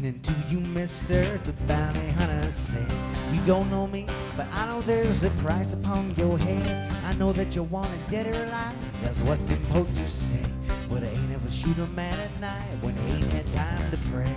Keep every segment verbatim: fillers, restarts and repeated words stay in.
evening to you, mister, the bounty hunter said. You don't know me, but I know there's a price upon your head. I know that you want it dead or alive, that's what them poachers say. But I ain't ever shoot a man at night when they ain't had time to pray.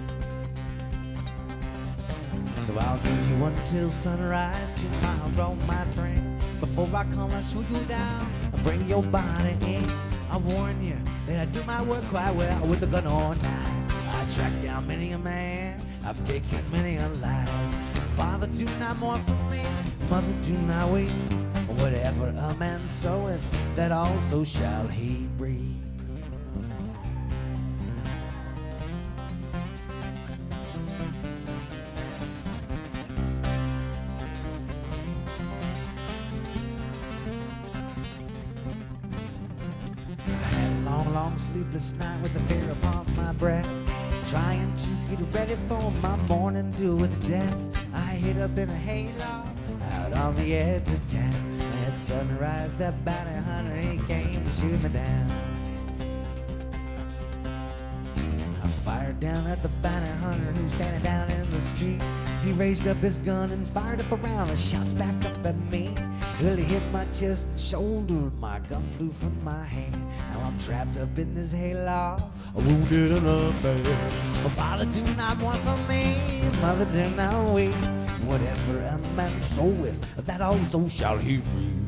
So I'll give you until sunrise tomorrow, my friend. Before I come, I'll shoot you down and bring your body in. I warn you that I do my work quite well with a gun or knife. I track down many a man, I've taken many a life. Father, do not mourn for me, mother, do not weep. Whatever a man soweth, that also shall he reap. Long, long sleepless night with the fear upon my breath, trying to get ready for my morning deal with death. I hid up in a hayloft out on the edge of town. At sunrise, that bounty hunter, he came to shoot me down. I fired down at the bounty hunter who's standing down in the street. He raised up his gun and fired up around and shots back up at me. Well, he hit my chest and shoulder, my gun flew from my hand. Now I'm trapped up in this hayloft, wounded and unbad. My father do not want for me, mother do not weep. Whatever a man soweth, that also shall he reap.